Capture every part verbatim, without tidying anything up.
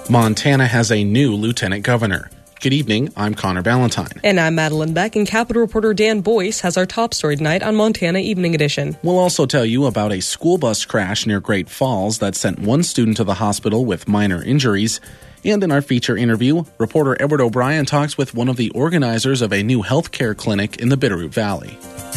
Montana has a new lieutenant governor. Good evening, I'm Connor Ballantyne. And I'm Madeline Beck, and Capitol reporter Dan Boyce has our top story tonight on Montana Evening Edition. We'll also tell you about a school bus crash near Great Falls that sent one student to the hospital with minor injuries. And in our feature interview, reporter Edward O'Brien talks with one of the organizers of a new healthcare clinic in the Bitterroot Valley.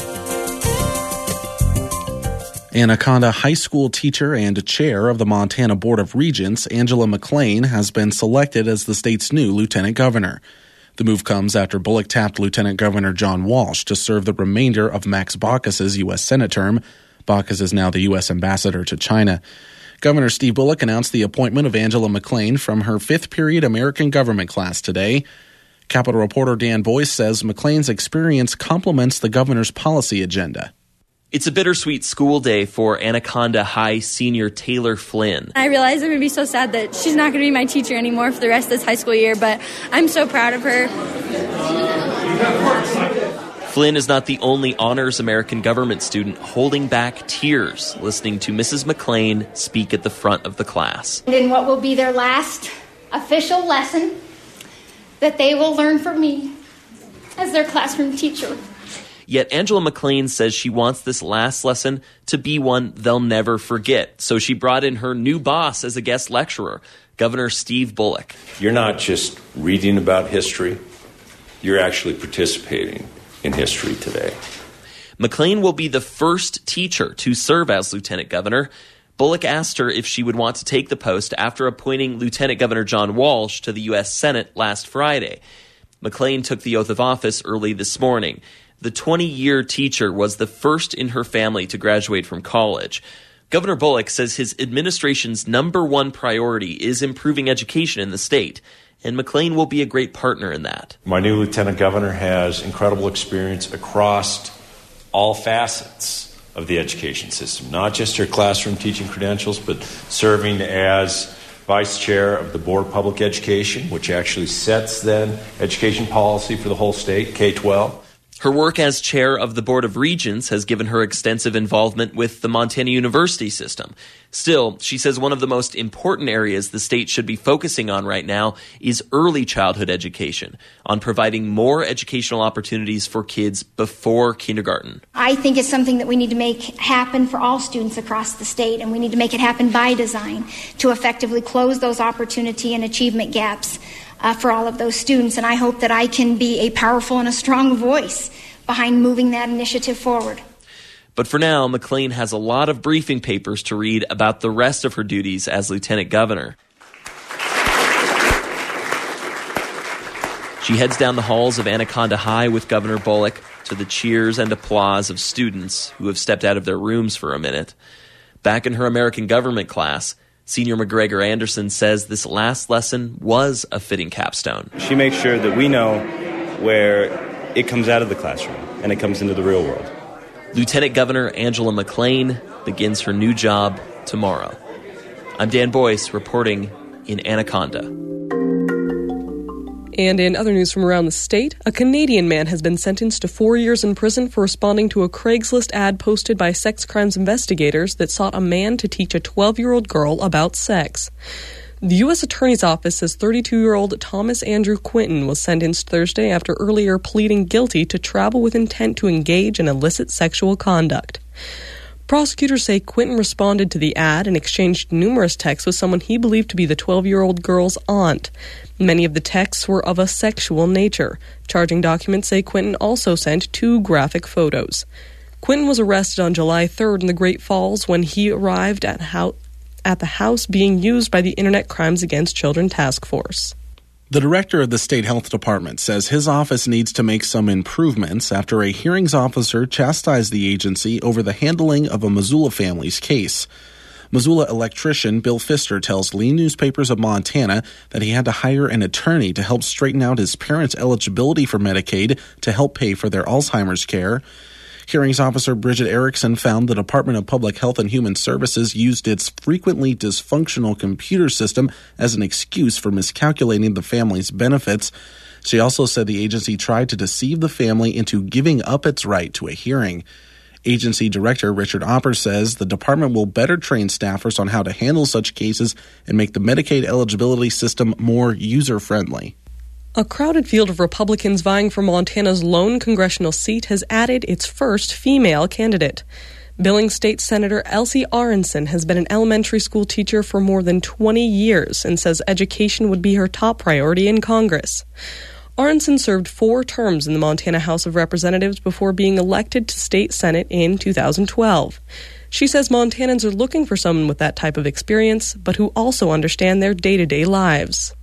Anaconda High School teacher and chair of the Montana Board of Regents, Angela McClain, has been selected as the state's new lieutenant governor. The move comes after Bullock tapped Lieutenant Governor John Walsh to serve the remainder of Max Baucus's U S Senate term. Baucus is now the U S ambassador to China. Governor Steve Bullock announced the appointment of Angela McClain from her fifth-period American government class today. Capitol reporter Dan Boyce says McClain's experience complements the governor's policy agenda. It's a bittersweet school day for Anaconda High senior Taylor Flynn. I realize I'm going to be so sad that she's not going to be my teacher anymore for the rest of this high school year, but I'm so proud of her. Flynn is not the only honors American government student holding back tears listening to Missus McClain speak at the front of the class. And in what will be their last official lesson that they will learn from me as their classroom teacher. Yet Angela McClain says she wants this last lesson to be one they'll never forget. So she brought in her new boss as a guest lecturer, Governor Steve Bullock. You're not just reading about history, you're actually participating in history today. McClain will be the first teacher to serve as lieutenant governor. Bullock asked her if she would want to take the post after appointing Lieutenant Governor John Walsh to the U S Senate last Friday. McClain took the oath of office early this morning. The twenty-year teacher was the first in her family to graduate from college. Governor Bullock says his administration's number one priority is improving education in the state, and McClain will be a great partner in that. My new lieutenant governor has incredible experience across all facets of the education system, not just her classroom teaching credentials, but serving as vice chair of the Board of Public Education, which actually sets then education policy for the whole state, K twelve. Her work as chair of the Board of Regents has given her extensive involvement with the Montana University system. Still, she says one of the most important areas the state should be focusing on right now is early childhood education, on providing more educational opportunities for kids before kindergarten. I think it's something that we need to make happen for all students across the state, and we need to make it happen by design to effectively close those opportunity and achievement gaps Uh, for all of those students, and I hope that I can be a powerful and a strong voice behind moving that initiative forward. But for now, McClain has a lot of briefing papers to read about the rest of her duties as lieutenant governor. She heads down the halls of Anaconda High with Governor Bullock to the cheers and applause of students who have stepped out of their rooms for a minute. Back in her American government class, Senior McGregor Anderson says this last lesson was a fitting capstone. She makes sure that we know where it comes out of the classroom and it comes into the real world. Lieutenant Governor Angela McClain begins her new job tomorrow. I'm Dan Boyce reporting in Anaconda. And in other news from around the state, a Canadian man has been sentenced to four years in prison for responding to a Craigslist ad posted by sex crimes investigators that sought a man to teach a twelve-year-old girl about sex. The U S Attorney's Office says thirty-two-year-old Thomas Andrew Quinton was sentenced Thursday after earlier pleading guilty to travel with intent to engage in illicit sexual conduct. Prosecutors say Quinton responded to the ad and exchanged numerous texts with someone he believed to be the twelve-year-old girl's aunt. Many of the texts were of a sexual nature. Charging documents say Quinton also sent two graphic photos. Quinton was arrested on July third in the Great Falls when he arrived at, ho- at the house being used by the Internet Crimes Against Children Task Force. The director of the state health department says his office needs to make some improvements after a hearings officer chastised the agency over the handling of a Missoula family's case. Missoula electrician Bill Pfister tells Lee Newspapers of Montana that he had to hire an attorney to help straighten out his parents' eligibility for Medicaid to help pay for their Alzheimer's care. Hearings officer Bridget Erickson found the Department of Public Health and Human Services used its frequently dysfunctional computer system as an excuse for miscalculating the family's benefits. She also said the agency tried to deceive the family into giving up its right to a hearing. Agency Director Richard Opper says the department will better train staffers on how to handle such cases and make the Medicaid eligibility system more user-friendly. A crowded field of Republicans vying for Montana's lone congressional seat has added its first female candidate. Billings State Senator Elsie Aronson has been an elementary school teacher for more than twenty years and says education would be her top priority in Congress. Aronson served four terms in the Montana House of Representatives before being elected to state Senate in two thousand twelve. She says Montanans are looking for someone with that type of experience, but who also understand their day-to-day lives.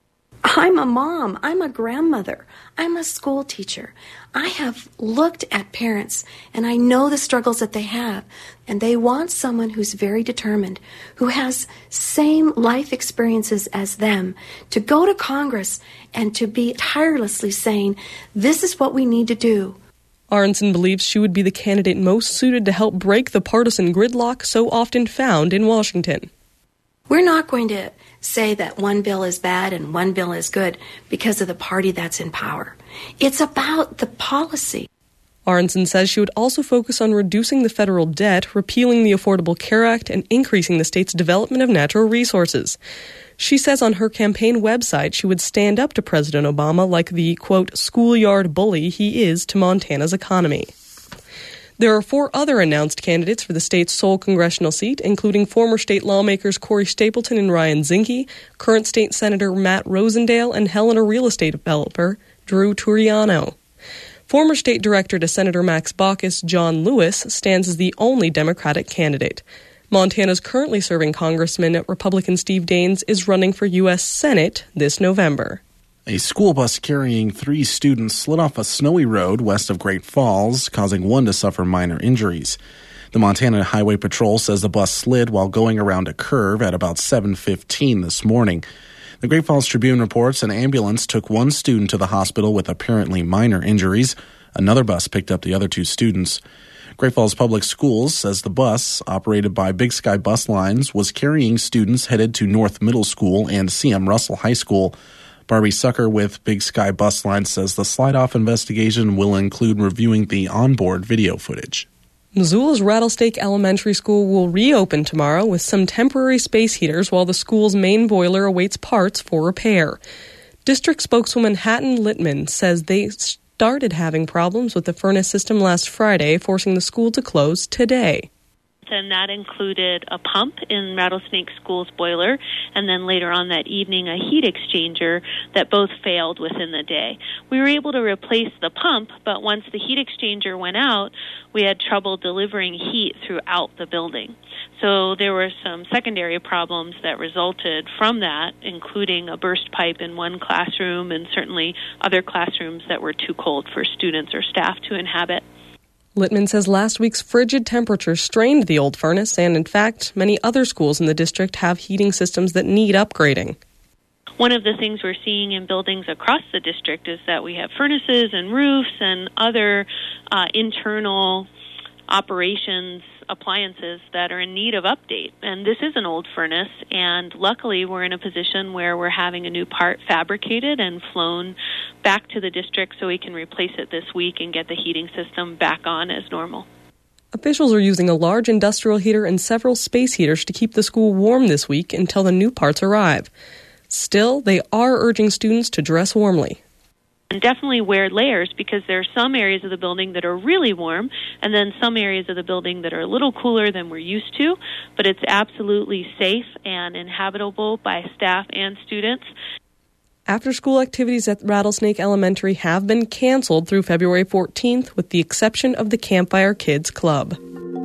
I'm a mom. I'm a grandmother. I'm a school teacher. I have looked at parents, and I know the struggles that they have, and they want someone who's very determined, who has same life experiences as them, to go to Congress and to be tirelessly saying, this is what we need to do. Aronson believes she would be the candidate most suited to help break the partisan gridlock so often found in Washington. We're not going to say that one bill is bad and one bill is good because of the party that's in power. It's about the policy. Aronson says she would also focus on reducing the federal debt, repealing the Affordable Care Act, and increasing the state's development of natural resources. She says on her campaign website she would stand up to President Obama like the, quote, schoolyard bully he is to Montana's economy. There are four other announced candidates for the state's sole congressional seat, including former state lawmakers Corey Stapleton and Ryan Zinke, current state Senator Matt Rosendale, and Helena real estate developer Drew Turiano. Former state director to Senator Max Baucus, John Lewis, stands as the only Democratic candidate. Montana's currently serving Congressman Republican Steve Daines is running for U S Senate this November. A school bus carrying three students slid off a snowy road west of Great Falls, causing one to suffer minor injuries. The Montana Highway Patrol says the bus slid while going around a curve at about seven fifteen this morning. The Great Falls Tribune reports an ambulance took one student to the hospital with apparently minor injuries. Another bus picked up the other two students. Great Falls Public Schools says the bus, operated by Big Sky Bus Lines, was carrying students headed to North Middle School and C M Russell High School. Barbie Sucker with Big Sky Bus Line says the slide-off investigation will include reviewing the onboard video footage. Missoula's Rattlesnake Elementary School will reopen tomorrow with some temporary space heaters while the school's main boiler awaits parts for repair. District spokeswoman Hatton Littman says they started having problems with the furnace system last Friday, forcing the school to close today. And that included a pump in Rattlesnake School's boiler, and then later on that evening a heat exchanger that both failed within the day. We were able to replace the pump, but once the heat exchanger went out, we had trouble delivering heat throughout the building. So there were some secondary problems that resulted from that, including a burst pipe in one classroom and certainly other classrooms that were too cold for students or staff to inhabit. Littman says last week's frigid temperatures strained the old furnace, and in fact, many other schools in the district have heating systems that need upgrading. One of the things we're seeing in buildings across the district is that we have furnaces and roofs and other uh, internal operations appliances that are in need of update. And this is an old furnace, and luckily we're in a position where we're having a new part fabricated and flown back to the district so we can replace it this week and get the heating system back on as normal. Officials are using a large industrial heater and several space heaters to keep the school warm this week until the new parts arrive. Still, they are urging students to dress warmly. And definitely wear layers, because there are some areas of the building that are really warm and then some areas of the building that are a little cooler than we're used to, but it's absolutely safe and inhabitable by staff and students. After-school activities at Rattlesnake Elementary have been canceled through February fourteenth, with the exception of the Campfire Kids Club.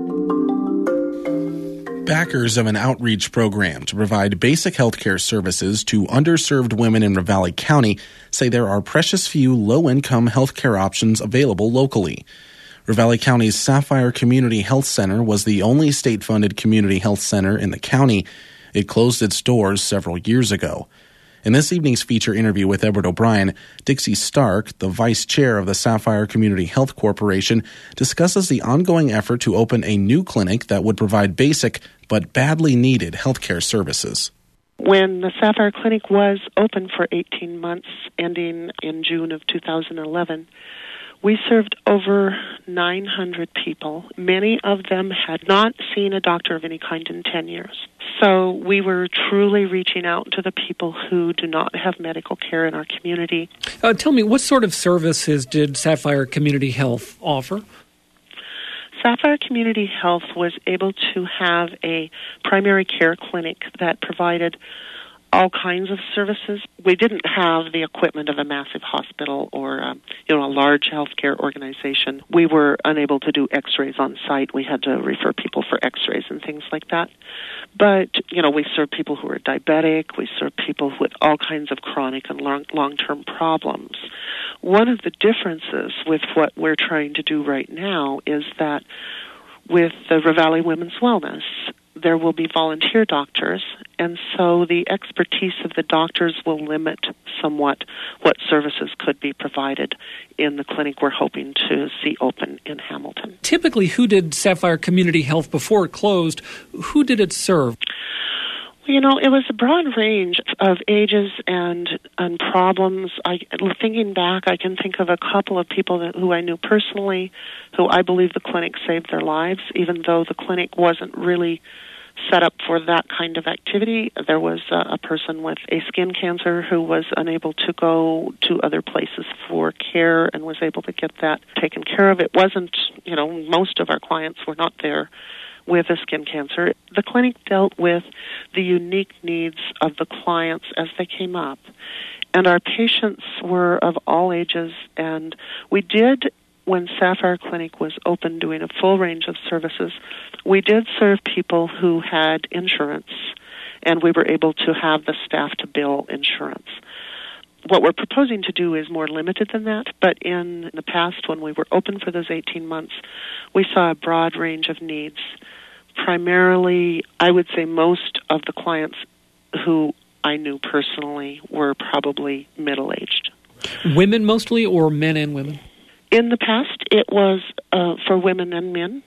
Backers of an outreach program to provide basic health care services to underserved women in Ravalli County say there are precious few low-income health care options available locally. Ravalli County's Sapphire Community Health Center was the only state-funded community health center in the county. It closed its doors several years ago. In this evening's feature interview with Edward O'Brien, Dixie Stark, the vice chair of the Sapphire Community Health Corporation, discusses the ongoing effort to open a new clinic that would provide basic but badly needed healthcare services. When the Sapphire Clinic was open for eighteen months, ending in June of two thousand eleven, We served over nine hundred people. Many of them had not seen a doctor of any kind in ten years. So we were truly reaching out to the people who do not have medical care in our community. Uh, tell me, what sort of services did Sapphire Community Health offer? Sapphire Community Health was able to have a primary care clinic that provided all kinds of services. We didn't have the equipment of a massive hospital or um, you know, a large healthcare organization. We were unable to do x-rays on site. We had to refer people for x-rays and things like that. But, you know, we served people who were diabetic. We served people with all kinds of chronic and long, long-term problems. One of the differences with what we're trying to do right now is that with the Ravalli Women's Wellness, there will be volunteer doctors, and so the expertise of the doctors will limit somewhat what services could be provided in the clinic we're hoping to see open in Hamilton. Typically, who did Sapphire Community Health before it closed? Who did it serve? You know, it was a broad range of ages and and problems. I, thinking back, I can think of a couple of people that, who I knew personally, who I believe the clinic saved their lives, even though the clinic wasn't really set up for that kind of activity. There was a, a person with a skin cancer who was unable to go to other places for care and was able to get that taken care of. It wasn't, you know, most of our clients were not there with a skin cancer. The clinic dealt with the unique needs of the clients as they came up. And our patients were of all ages, and we did, when Sapphire Clinic was open doing a full range of services, we did serve people who had insurance, and we were able to have the staff to bill insurance. What we're proposing to do is more limited than that, but in the past, when we were open for those eighteen months, we saw a broad range of needs. Primarily, I would say most of the clients who I knew personally were probably middle-aged. Women mostly, or men and women? In the past, it was uh, for women and men.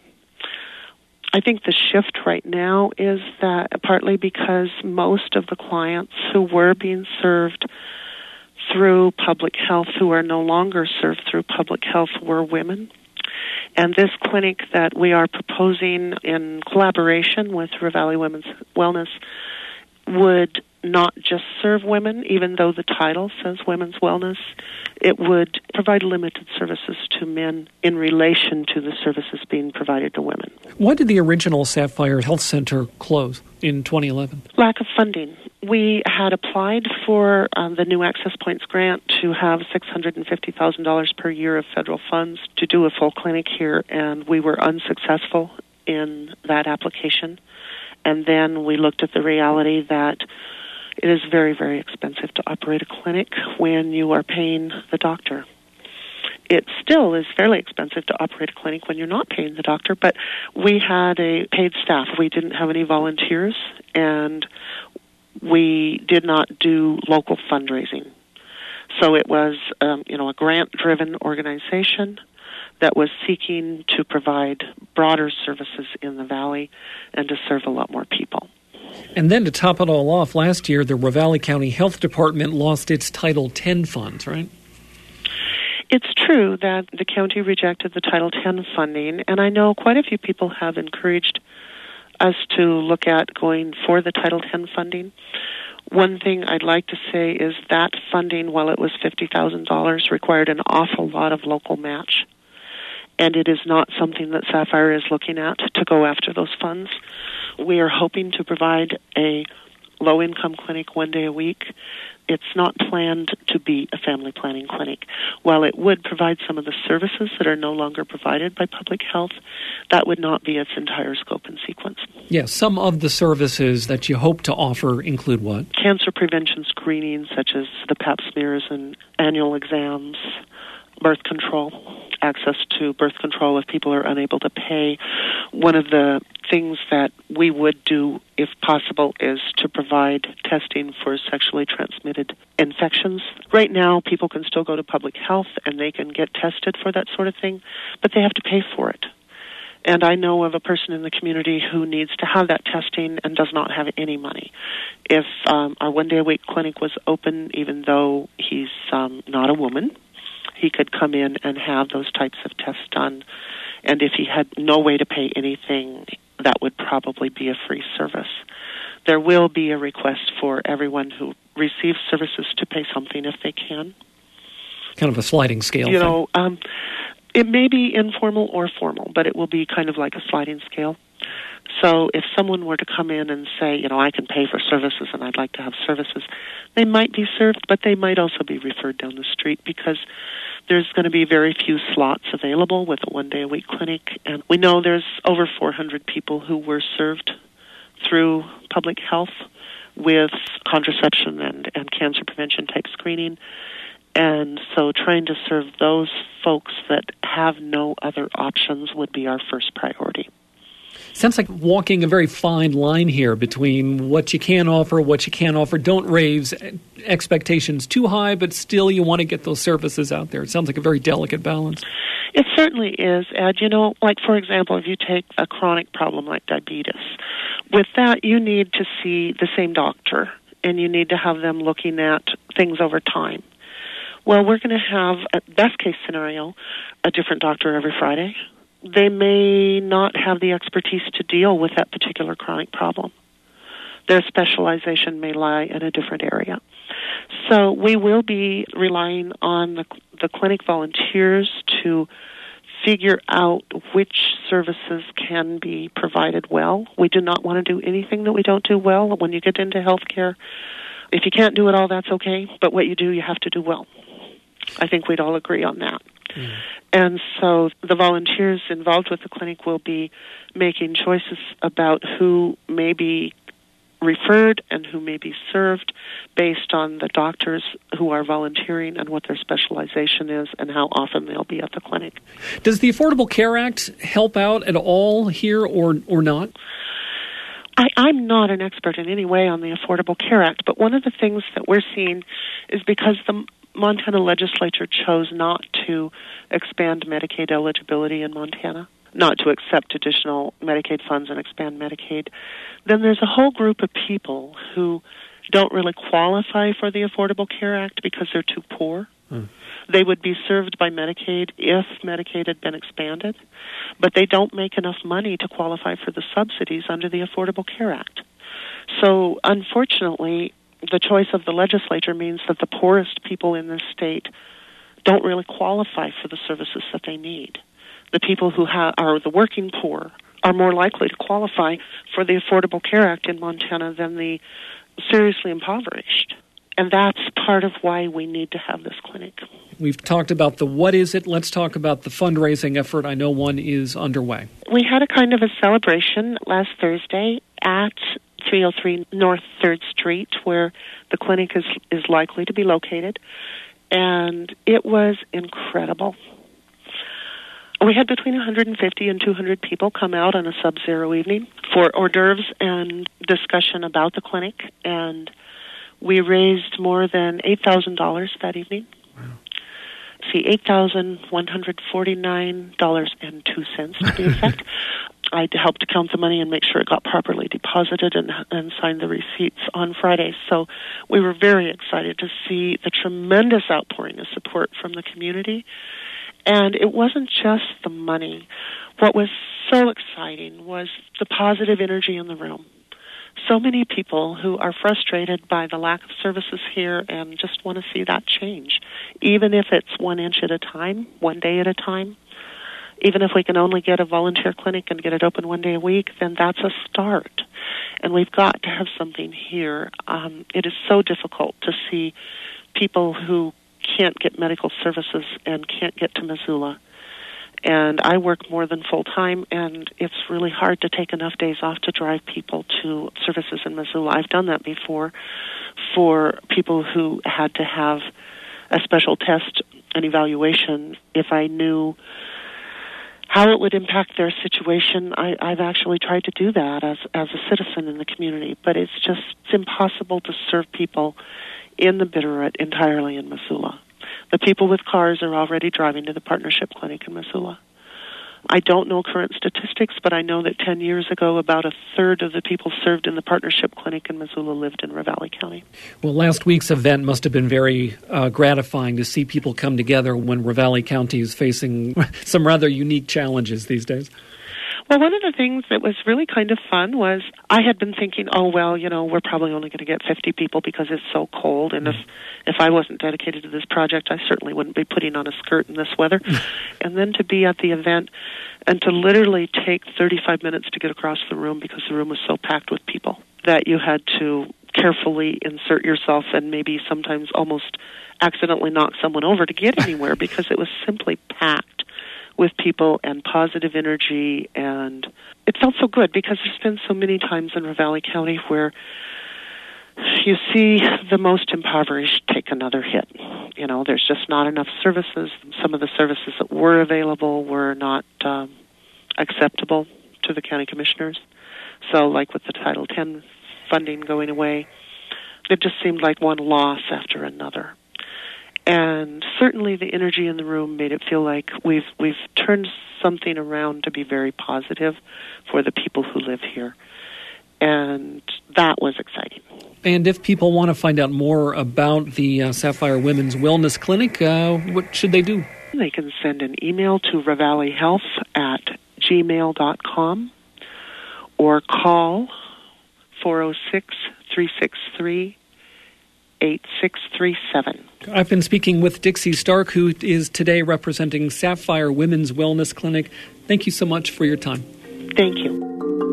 I think the shift right now is that partly because most of the clients who were being served through public health, who are no longer served through public health, were women. And this clinic that we are proposing in collaboration with Ravalli Women's Wellness would not just serve women, even though the title says Women's Wellness. It would provide limited services to men in relation to the services being provided to women. Why did the original Sapphire Health Center close in twenty eleven? Lack of funding. We had applied for um, the New Access Points grant to have six hundred fifty thousand dollars per year of federal funds to do a full clinic here, and we were unsuccessful in that application. And then we looked at the reality that it is very, very expensive to operate a clinic when you are paying the doctor. It still is fairly expensive to operate a clinic when you're not paying the doctor, but we had a paid staff. We didn't have any volunteers, and we did not do local fundraising. So it was, um, you know, a grant-driven organization that was seeking to provide broader services in the Valley and to serve a lot more people. And then to top it all off, last year the Ravalli County Health Department lost its Title ten funds, right? It's true that the county rejected the Title ten funding, and I know quite a few people have encouraged us to look at going for the Title ten funding. One thing I'd like to say is that funding, while it was fifty thousand dollars, required an awful lot of local match. And it is not something that Sapphire is looking at to go after those funds. We are hoping to provide a low-income clinic one day a week. It's not planned to be a family planning clinic. While it would provide some of the services that are no longer provided by public health, that would not be its entire scope and sequence. Yes, some of the services that you hope to offer include what? Cancer prevention screenings, such as the pap smears and annual exams, birth control, access to birth control if people are unable to pay. One of the things that we would do, if possible, is to provide testing for sexually transmitted infections. Right now, people can still go to public health and they can get tested for that sort of thing, but they have to pay for it. And I know of a person in the community who needs to have that testing and does not have any money. If um, our one-day-a-week clinic was open, even though he's um, not a woman, he could come in and have those types of tests done. And if he had no way to pay anything, that would probably be a free service. There will be a request for everyone who receives services to pay something if they can. Kind of a sliding scale. You thing. know, um, it may be informal or formal, but it will be kind of like a sliding scale. So if someone were to come in and say, you know, I can pay for services and I'd like to have services, they might be served, but they might also be referred down the street because there's going to be very few slots available with a one-day-a-week clinic. And we know there's over four hundred people who were served through public health with contraception and, and cancer prevention type screening. And so trying to serve those folks that have no other options would be our first priority. Sounds like walking a very fine line here between what you can offer, what you can't offer. Don't raise expectations too high, but still you want to get those services out there. It sounds like a very delicate balance. It certainly is, Ed. You know, like, for example, if you take a chronic problem like diabetes, with that you need to see the same doctor, and you need to have them looking at things over time. Well, we're going to have, at best case scenario, a different doctor every Friday. They may not have the expertise to deal with that particular chronic problem. Their specialization may lie in a different area. So we will be relying on the, the clinic volunteers to figure out which services can be provided well. We do not want to do anything that we don't do well. When you get into healthcare, if you can't do it all, that's okay, but what you do, you have to do well. I think we'd all agree on that. Mm. And so the volunteers involved with the clinic will be making choices about who may be referred and who may be served based on the doctors who are volunteering and what their specialization is and how often they'll be at the clinic. Does the Affordable Care Act help out at all here or or not? I, I'm not an expert in any way on the Affordable Care Act, but one of the things that we're seeing is because the Montana legislature chose not to expand Medicaid eligibility in Montana, not to accept additional Medicaid funds and expand Medicaid, then there's a whole group of people who don't really qualify for the Affordable Care Act because they're too poor. Hmm. They would be served by Medicaid if Medicaid had been expanded, but they don't make enough money to qualify for the subsidies under the Affordable Care Act. So, unfortunately, the choice of the legislature means that the poorest people in this state don't really qualify for the services that they need. The people who ha- are the working poor are more likely to qualify for the Affordable Care Act in Montana than the seriously impoverished. And that's part of why we need to have this clinic. We've talked about the what is it. Let's talk about the fundraising effort. I know one is underway. We had a kind of a celebration last Thursday at three oh three North third Street, where the clinic is is likely to be located. And it was incredible. We had between one hundred fifty and two hundred people come out on a sub-zero evening for hors d'oeuvres and discussion about the clinic. And we raised more than eight thousand dollars that evening. Wow. See, eight thousand one hundred forty-nine dollars and two cents to be exact. I helped count the money and make sure it got properly deposited and, and signed the receipts on Friday. So we were very excited to see the tremendous outpouring of support from the community. And it wasn't just the money. What was so exciting was the positive energy in the room. So many people who are frustrated by the lack of services here and just want to see that change, even if it's one inch at a time, one day at a time. Even if we can only get a volunteer clinic and get it open one day a week, then that's a start. And we've got to have something here. Um, it is so difficult to see people who can't get medical services and can't get to Missoula. And I work more than full-time, and it's really hard to take enough days off to drive people to services in Missoula. I've done that before for people who had to have a special test, an evaluation. If I knew how it would impact their situation, I, I've actually tried to do that as, as a citizen in the community. But it's just it's impossible to serve people in the Bitterroot entirely in Missoula. The people with cars are already driving to the Partnership Clinic in Missoula. I don't know current statistics, but I know that ten years ago, about a third of the people served in the partnership clinic in Missoula lived in Ravalli County. Well, last week's event must have been very uh, gratifying to see people come together when Ravalli County is facing some rather unique challenges these days. Well, one of the things that was really kind of fun was I had been thinking, oh, well, you know, we're probably only going to get fifty people because it's so cold. And if, if I wasn't dedicated to this project, I certainly wouldn't be putting on a skirt in this weather. And then to be at the event and to literally take thirty-five minutes to get across the room because the room was so packed with people that you had to carefully insert yourself and maybe sometimes almost accidentally knock someone over to get anywhere because it was simply packed with people and positive energy, and it felt so good because there's been so many times in Ravalli County where you see the most impoverished take another hit. You know, there's just not enough services. Some of the services that were available were not um, acceptable to the county commissioners. So, like with the Title ten funding going away, it just seemed like one loss after another. And certainly the energy in the room made it feel like we've we've turned something around to be very positive for the people who live here. And that was exciting. And if people want to find out more about the uh, Sapphire Women's Wellness Clinic, uh, what should they do? They can send an email to ravalli health at gmail dot com or call four oh six, three six three, eight six three seven. I've been speaking with Dixie Stark, who is today representing Sapphire Women's Wellness Clinic. Thank you so much for your time. Thank you.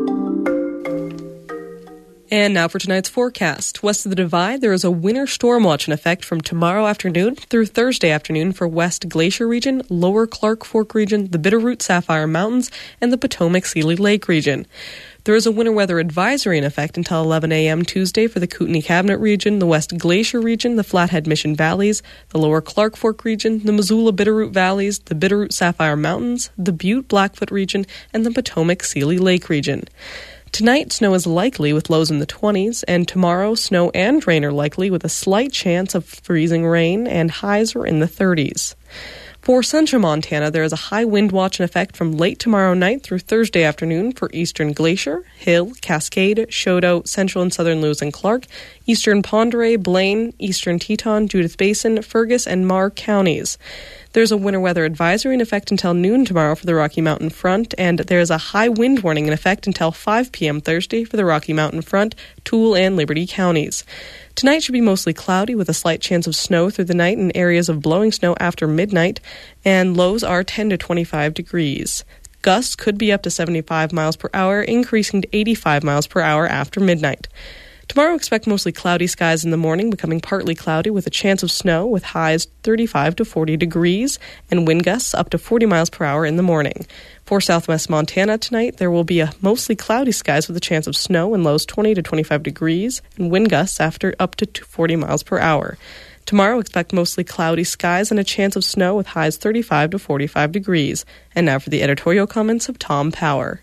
And now for tonight's forecast. West of the Divide, there is a winter storm watch in effect from tomorrow afternoon through Thursday afternoon for West Glacier Region, Lower Clark Fork Region, the Bitterroot Sapphire Mountains, and the Potomac-Seeley Lake Region. There is a winter weather advisory in effect until eleven a.m. Tuesday for the Kootenai Cabinet Region, the West Glacier Region, the Flathead Mission Valleys, the Lower Clark Fork Region, the Missoula Bitterroot Valleys, the Bitterroot Sapphire Mountains, the Butte Blackfoot Region, and the Potomac-Seeley Lake Region. Tonight, snow is likely with lows in the twenties, and tomorrow, snow and rain are likely with a slight chance of freezing rain, and highs are in the thirties. For central Montana, there is a high wind watch in effect from late tomorrow night through Thursday afternoon for eastern Glacier, Hill, Cascade, Choteau, central and southern Lewis and Clark, eastern Pend Oreille, Blaine, eastern Teton, Judith Basin, Fergus, and Marr counties. There's a winter weather advisory in effect until noon tomorrow for the Rocky Mountain Front, and there is a high wind warning in effect until five p.m. Thursday for the Rocky Mountain Front, Toole, and Liberty counties. Tonight should be mostly cloudy with a slight chance of snow through the night and areas of blowing snow after midnight, and lows are ten to twenty-five degrees. Gusts could be up to seventy-five miles per hour, increasing to eighty-five miles per hour after midnight. Tomorrow, expect mostly cloudy skies in the morning, becoming partly cloudy with a chance of snow with highs thirty-five to forty degrees and wind gusts up to forty miles per hour in the morning. For southwest Montana tonight, there will be a mostly cloudy skies with a chance of snow and lows twenty to twenty-five degrees and wind gusts after up to forty miles per hour. Tomorrow, expect mostly cloudy skies and a chance of snow with highs thirty-five to forty-five degrees. And now for the editorial comments of Tom Power.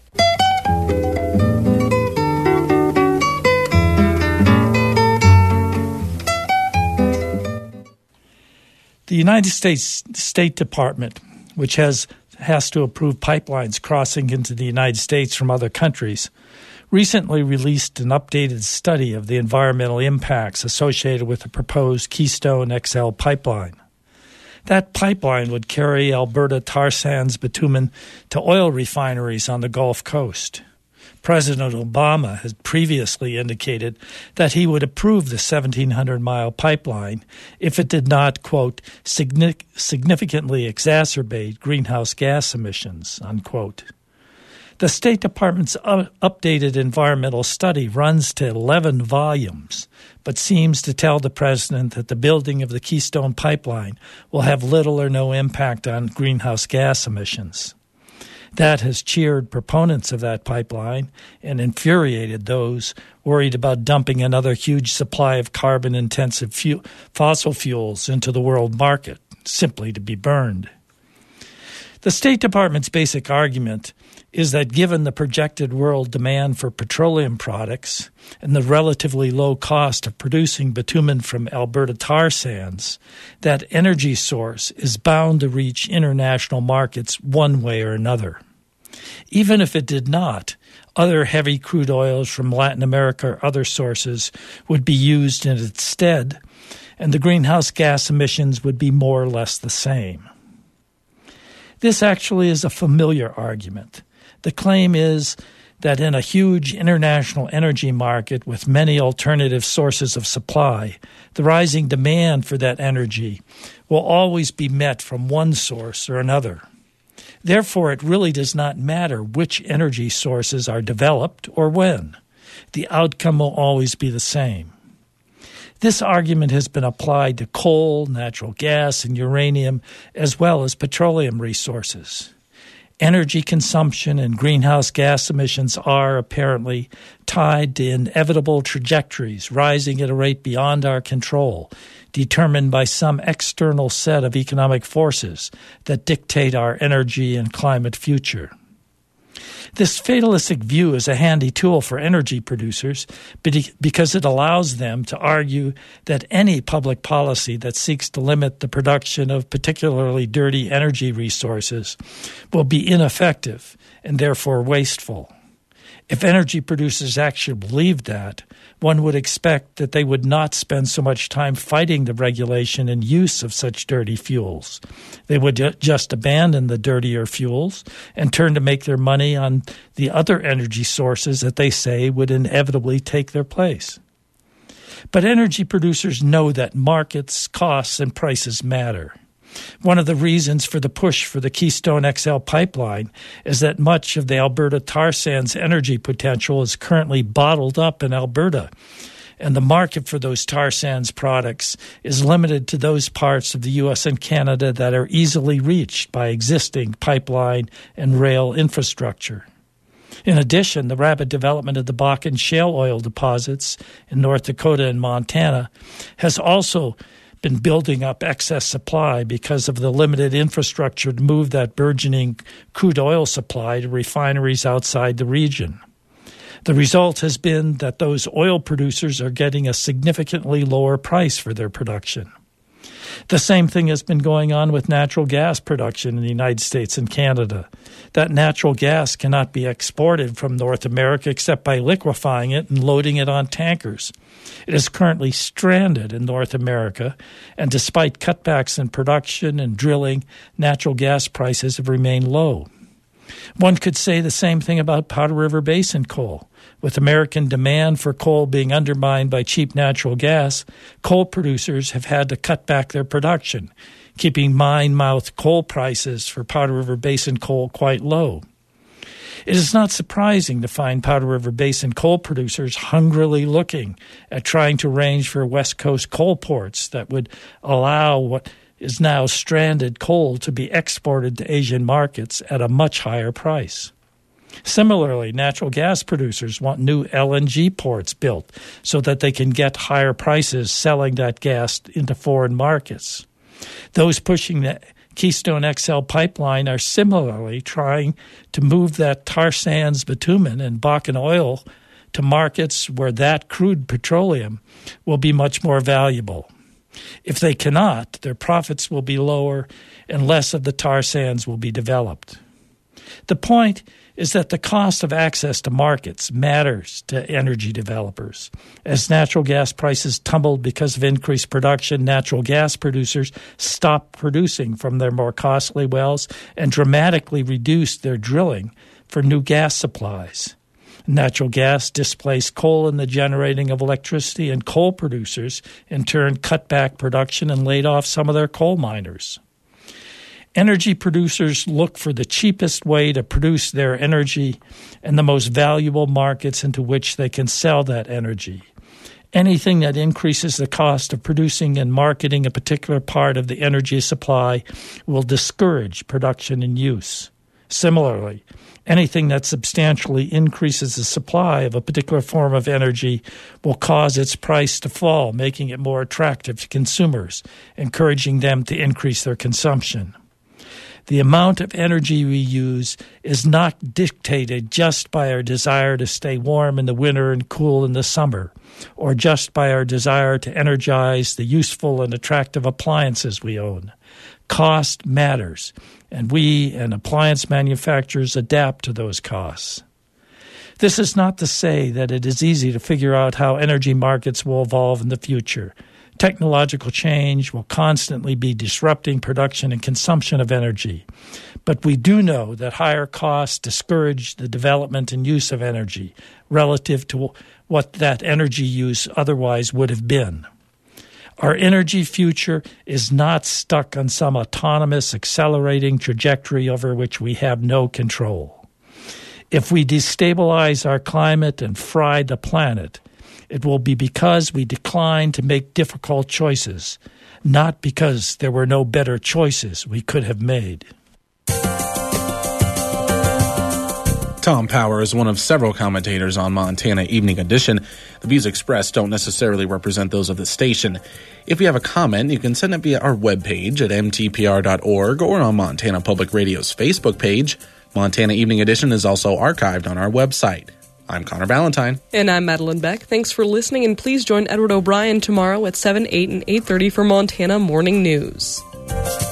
The United States State Department, which has has to approve pipelines crossing into the United States from other countries, recently released an updated study of the environmental impacts associated with the proposed Keystone X L pipeline. That pipeline would carry Alberta tar sands bitumen to oil refineries on the Gulf Coast. President Obama had previously indicated that he would approve the seventeen hundred mile pipeline if it did not, quote, significantly exacerbate greenhouse gas emissions, unquote. The State Department's updated environmental study runs to eleven volumes, but seems to tell the president that the building of the Keystone Pipeline will have little or no impact on greenhouse gas emissions. That has cheered proponents of that pipeline and infuriated those worried about dumping another huge supply of carbon-intensive fu- fossil fuels into the world market, simply to be burned. The State Department's basic argument is that given the projected world demand for petroleum products and the relatively low cost of producing bitumen from Alberta tar sands, that energy source is bound to reach international markets one way or another. Even if it did not, other heavy crude oils from Latin America or other sources would be used in its stead, and the greenhouse gas emissions would be more or less the same. This actually is a familiar argument. The claim is that in a huge international energy market with many alternative sources of supply, the rising demand for that energy will always be met from one source or another. Therefore, it really does not matter which energy sources are developed or when. The outcome will always be the same. This argument has been applied to coal, natural gas, and uranium, as well as petroleum resources. Energy consumption and greenhouse gas emissions are, apparently, tied to inevitable trajectories rising at a rate beyond our control, determined by some external set of economic forces that dictate our energy and climate future. This fatalistic view is a handy tool for energy producers because it allows them to argue that any public policy that seeks to limit the production of particularly dirty energy resources will be ineffective and therefore wasteful. If energy producers actually believed that, one would expect that they would not spend so much time fighting the regulation and use of such dirty fuels. They would ju- just abandon the dirtier fuels and turn to make their money on the other energy sources that they say would inevitably take their place. But energy producers know that markets, costs, and prices matter. One of the reasons for the push for the Keystone X L pipeline is that much of the Alberta tar sands energy potential is currently bottled up in Alberta, and the market for those tar sands products is limited to those parts of the U S and Canada that are easily reached by existing pipeline and rail infrastructure. In addition, the rapid development of the Bakken shale oil deposits in North Dakota and Montana has also been building up excess supply because of the limited infrastructure to move that burgeoning crude oil supply to refineries outside the region. The result has been that those oil producers are getting a significantly lower price for their production. The same thing has been going on with natural gas production in the United States and Canada. That natural gas cannot be exported from North America except by liquefying it and loading it on tankers. It is currently stranded in North America, and despite cutbacks in production and drilling, natural gas prices have remained low. One could say the same thing about Powder River Basin coal. With American demand for coal being undermined by cheap natural gas, coal producers have had to cut back their production, keeping mine-mouth coal prices for Powder River Basin coal quite low. It is not surprising to find Powder River Basin coal producers hungrily looking at trying to arrange for West Coast coal ports that would allow what is now stranded coal to be exported to Asian markets at a much higher price. Similarly, natural gas producers want new L N G ports built so that they can get higher prices selling that gas into foreign markets. Those pushing the Keystone X L pipeline are similarly trying to move that tar sands bitumen and Bakken oil to markets where that crude petroleum will be much more valuable. If they cannot, their profits will be lower and less of the tar sands will be developed. The point is that the cost of access to markets matters to energy developers. As natural gas prices tumbled because of increased production, natural gas producers stopped producing from their more costly wells and dramatically reduced their drilling for new gas supplies. Natural gas displaced coal in the generating of electricity, and coal producers, in turn, cut back production and laid off some of their coal miners. Energy producers look for the cheapest way to produce their energy and the most valuable markets into which they can sell that energy. Anything that increases the cost of producing and marketing a particular part of the energy supply will discourage production and use. Similarly, anything that substantially increases the supply of a particular form of energy will cause its price to fall, making it more attractive to consumers, encouraging them to increase their consumption. The amount of energy we use is not dictated just by our desire to stay warm in the winter and cool in the summer, or just by our desire to energize the useful and attractive appliances we own. Cost matters, and we and appliance manufacturers adapt to those costs. This is not to say that it is easy to figure out how energy markets will evolve in the future. Technological change will constantly be disrupting production and consumption of energy. But we do know that higher costs discourage the development and use of energy relative to what that energy use otherwise would have been. Our energy future is not stuck on some autonomous, accelerating trajectory over which we have no control. If we destabilize our climate and fry the planet, it will be because we declined to make difficult choices, not because there were no better choices we could have made. Tom Power is one of several commentators on Montana Evening Edition. The views expressed don't necessarily represent those of the station. If you have a comment, you can send it via our webpage at m t p r dot org or on Montana Public Radio's Facebook page. Montana Evening Edition is also archived on our website. I'm Connor Valentine. And I'm Madeline Beck. Thanks for listening, and please join Edward O'Brien tomorrow at seven, eight, and eight thirty for Montana Morning News.